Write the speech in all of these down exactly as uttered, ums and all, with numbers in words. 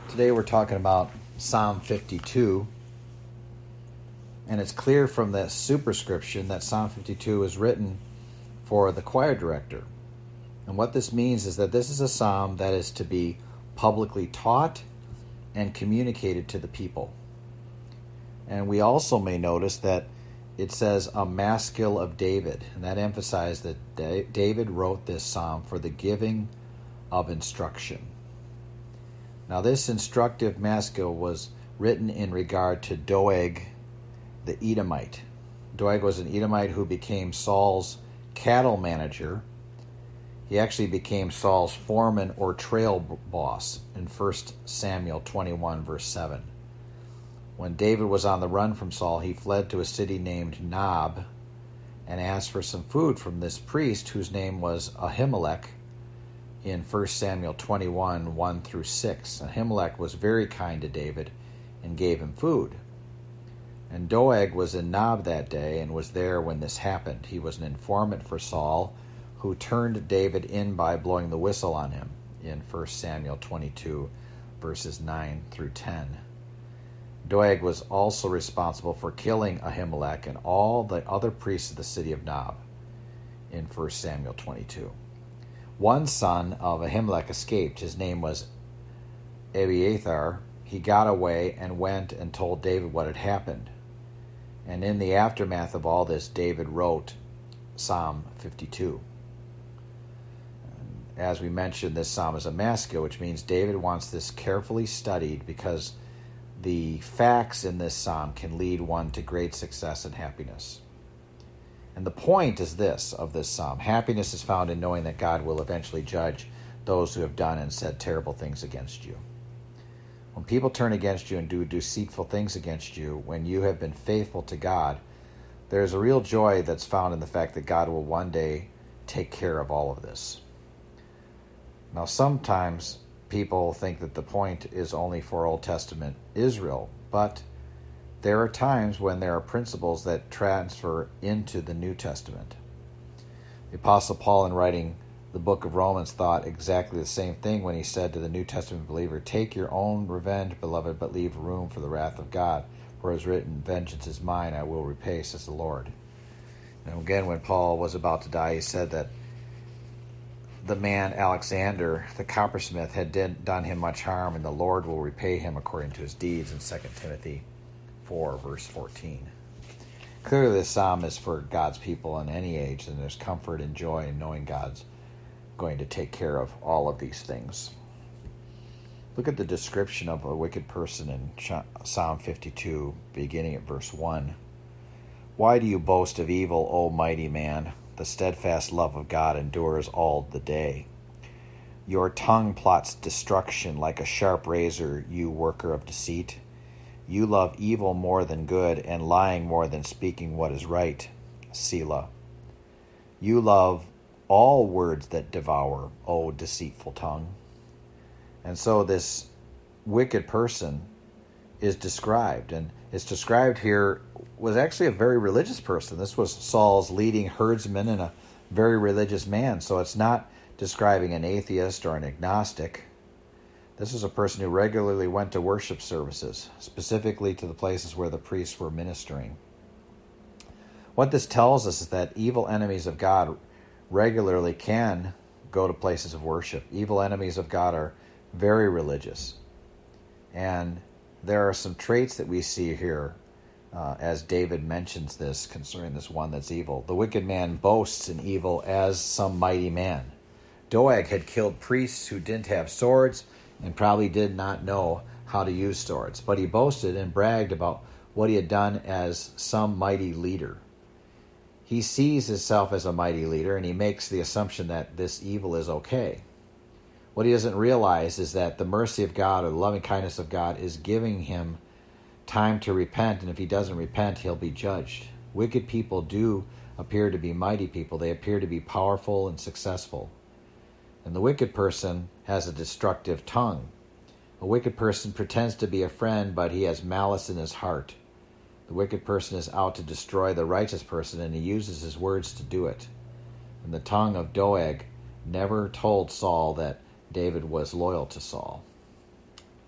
Today we're talking about Psalm fifty-two, and it's clear from the superscription that Psalm fifty-two is written for the choir director. And what this means is that this is a psalm that is to be publicly taught and communicated to the people. And we also may notice that it says a maskil of David, and that emphasizes that David wrote this psalm for the giving of instruction. Now, this instructive maskil was written in regard to Doeg the Edomite. Doeg was an Edomite who became Saul's cattle manager. He actually became Saul's foreman or trail boss in First Samuel twenty-one, verse seven. When David was on the run from Saul, he fled to a city named Nob and asked for some food from this priest whose name was Ahimelech in First Samuel twenty-one, one through six. Ahimelech was very kind to David and gave him food. And Doeg was in Nob that day and was there when this happened. He was an informant for Saul, who turned David in by blowing the whistle on him in First Samuel twenty-two, verses nine through ten. Doeg was also responsible for killing Ahimelech and all the other priests of the city of Nob in First Samuel twenty-two. One son of Ahimelech escaped. His name was Abiathar. He got away and went and told David what had happened. And in the aftermath of all this, David wrote Psalm fifty-two. As we mentioned, this psalm is a maskil, which means David wants this carefully studied because the facts in this psalm can lead one to great success and happiness. And the point is this of this psalm. Happiness is found in knowing that God will eventually judge those who have done and said terrible things against you. When people turn against you and do deceitful things against you, when you have been faithful to God, there is a real joy that's found in the fact that God will one day take care of all of this. Now, sometimes people think that the point is only for Old Testament Israel, but there are times when there are principles that transfer into the New Testament. The Apostle Paul, in writing the book of Romans, thought exactly the same thing when he said to the New Testament believer, "Take your own revenge, beloved, but leave room for the wrath of God. For it is written, vengeance is mine, I will repay, says the Lord." And again, when Paul was about to die, he said that the man Alexander, the coppersmith, had did, done him much harm, and the Lord will repay him according to his deeds in Second Timothy four, verse fourteen. Clearly, this psalm is for God's people in any age, and there's comfort and joy in knowing God's going to take care of all of these things. Look at the description of a wicked person in Psalm fifty-two, beginning at verse one. "Why do you boast of evil, O mighty man? The steadfast love of God endures all the day. Your tongue plots destruction like a sharp razor, you worker of deceit. You love evil more than good, and lying more than speaking what is right. Selah. You love all words that devour, O deceitful tongue." And so this wicked person is described, and it's described here was actually a very religious person. This was Saul's leading herdsman and a very religious man, so it's not describing an atheist or an agnostic. This was a person who regularly went to worship services, specifically to the places where the priests were ministering. What this tells us is that evil enemies of God regularly can go to places of worship. Evil enemies of God are very religious. And there are some traits that we see here uh, as David mentions this concerning this one that's evil. The wicked man boasts in evil as some mighty man. Doeg had killed priests who didn't have swords and probably did not know how to use swords, but he boasted and bragged about what he had done as some mighty leader. He sees himself as a mighty leader, and he makes the assumption that this evil is okay. What he doesn't realize is that the mercy of God or the loving kindness of God is giving him time to repent, and if he doesn't repent, he'll be judged. Wicked people do appear to be mighty people. They appear to be powerful and successful. And the wicked person has a destructive tongue. A wicked person pretends to be a friend, but he has malice in his heart. The wicked person is out to destroy the righteous person, and he uses his words to do it. And the tongue of Doeg never told Saul that David was loyal to Saul.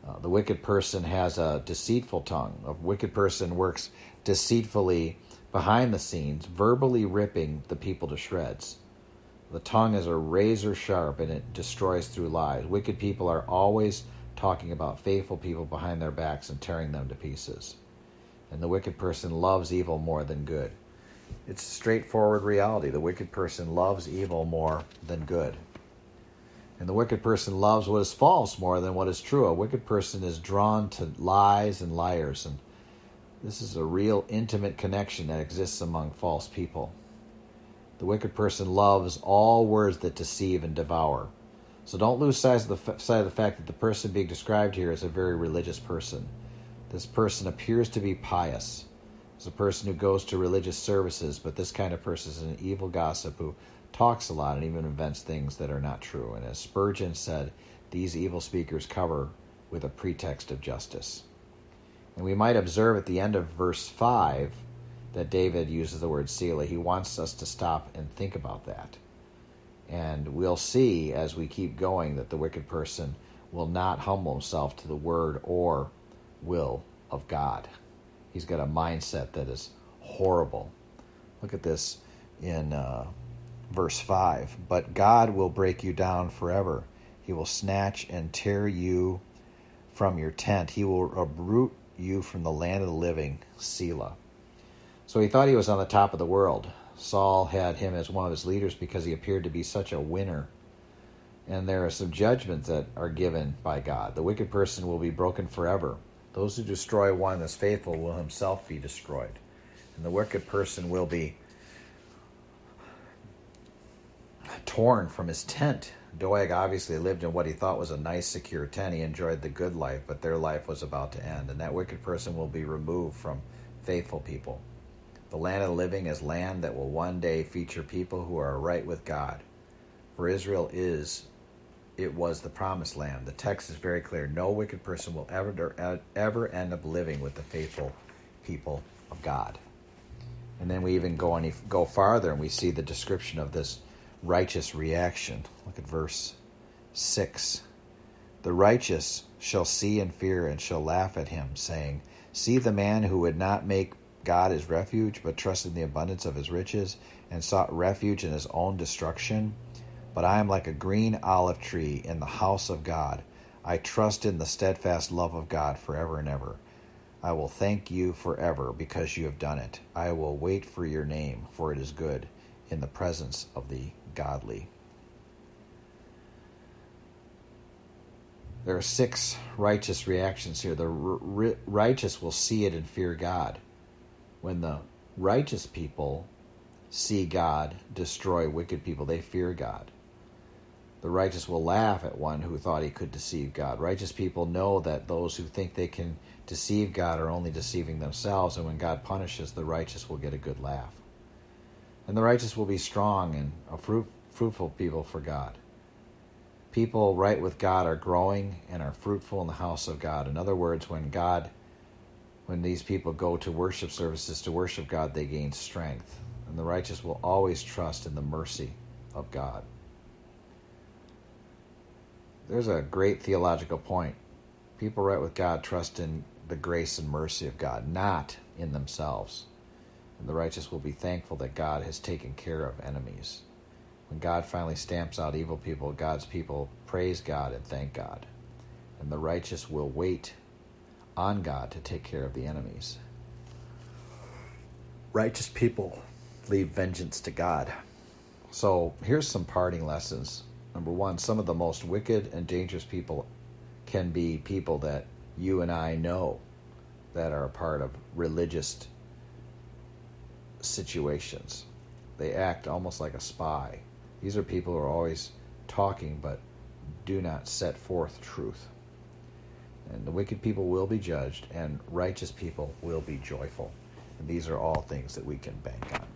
Uh, the wicked person has a deceitful tongue. A wicked person works deceitfully behind the scenes, verbally ripping the people to shreds. The tongue is a razor sharp, and it destroys through lies. Wicked people are always talking about faithful people behind their backs and tearing them to pieces. And the wicked person loves evil more than good. It's a straightforward reality. The wicked person loves evil more than good. And the wicked person loves what is false more than what is true. A wicked person is drawn to lies and liars. And this is a real intimate connection that exists among false people. The wicked person loves all words that deceive and devour. So don't lose sight of, the, sight of the fact that the person being described here is a very religious person. This person appears to be pious. It's a person who goes to religious services, but this kind of person is an evil gossip who talks a lot and even invents things that are not true. And as Spurgeon said, these evil speakers cover with a pretext of justice. And we might observe at the end of verse five that David uses the word Selah. He wants us to stop and think about that. And we'll see as we keep going that the wicked person will not humble himself to the word or will of God. He's got a mindset that is horrible. Look at this in uh, verse five. But God will break you down forever. He will snatch and tear you from your tent. He will uproot you from the land of the living. Selah. So he thought he was on the top of the world. Saul had him as one of his leaders because he appeared to be such a winner. And there are some judgments that are given by God. The wicked person will be broken forever. Those who destroy one that's faithful will himself be destroyed. And the wicked person will be torn from his tent. Doeg obviously lived in what he thought was a nice, secure tent. He enjoyed the good life, but their life was about to end. And that wicked person will be removed from faithful people. The land of the living is land that will one day feature people who are right with God. For Israel is, it was the promised land. The text is very clear. No wicked person will ever, ever end up living with the faithful people of God. And then we even go, any, go farther and we see the description of this righteous reaction. Look at verse six. The righteous shall see and fear and shall laugh at him, saying, see the man who would not make God his refuge, but trusted in the abundance of his riches, and sought refuge in his own destruction. But I am like a green olive tree in the house of God. I trust in the steadfast love of God forever and ever. I will thank you forever because you have done it. I will wait for your name, for it is good in the presence of the godly. There are six righteous reactions here. The r- righteous will see it and fear God. When the righteous people see God destroy wicked people, they fear God. The righteous will laugh at one who thought he could deceive God. Righteous people know that those who think they can deceive God are only deceiving themselves, and when God punishes, the righteous will get a good laugh. And the righteous will be strong and a fruit, fruitful people for God. People right with God are growing and are fruitful in the house of God. In other words, when God When these people go to worship services to worship God, they gain strength. And the righteous will always trust in the mercy of God. There's a great theological point. People right with God trust in the grace and mercy of God, not in themselves. And the righteous will be thankful that God has taken care of enemies. When God finally stamps out evil people, God's people praise God and thank God. And the righteous will wait on God to take care of the enemies. Righteous people leave vengeance to God. So here's some parting lessons. Number one, some of the most wicked and dangerous people can be people that you and I know that are a part of religious situations. They act almost like a spy. These are people who are always talking but do not set forth truth. And the wicked people will be judged, and righteous people will be joyful. And these are all things that we can bank on.